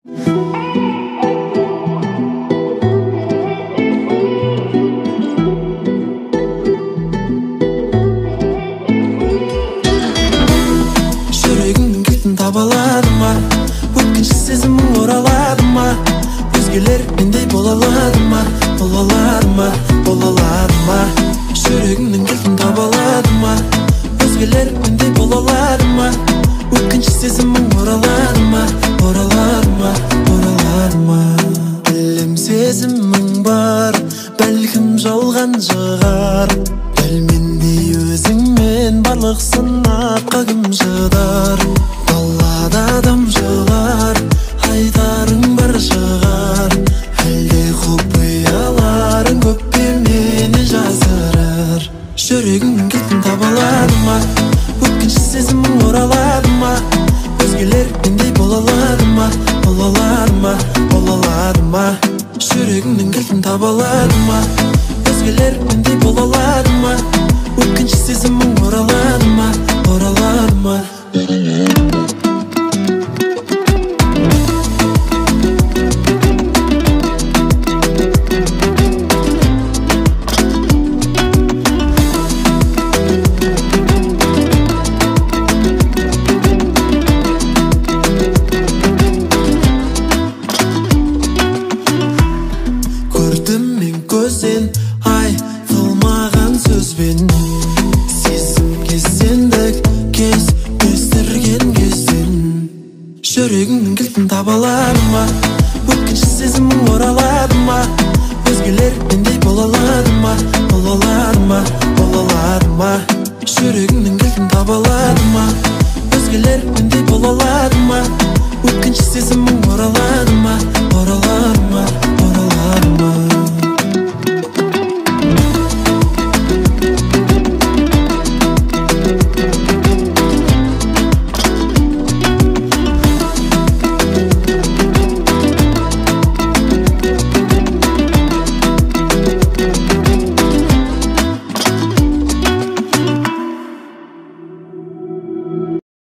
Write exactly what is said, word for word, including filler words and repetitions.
Жүрегіңнің кілтін таба аладым ба? Өткінші сезімің оралады ма? Өзгелер мендей бола алады ма? Бола алады ма? Бола алады ма? Жүрегіңнің кілтін таба аладым ба? Өзгелер мендей бола алады ма? Өткінші сезімің оралады ма? Оралады ма? Оралады ма? Білем сезімің бар, бәлкім жалған шығар. Дәл мендей өзіңмен барлық сынаққа кім шыдар? Далада адам жылар, айтарың бар шығар. Әлде құпияларың көп пе мені жасырар? Жүрегіңнің кілтін таба аладым ма? Өткінші сезімің оралады ма? Өзгелер мендей бола алады ма? Бола алады ма? Бола алады ма? Жүрегіңнің кілтін таба аладым ма? Өзгелер мендей бола алады ма? Өткінші сезімің оралады ма? Оралады ма? Көрдім мен көзден айтылмаған сөзбен, сезімге сендік кез өстірген кезден. Жүрегіңнің кілтін таба аладым ма? Өткінші сезімің оралады ма? Өзгелер мендей бола алады ма? Бола алады ма? Бола алады ма? Жүрегіңнің кілтін таба аладым ма? Өзгелер мендей бола алады ма? Өткінші сезімің оралады ма?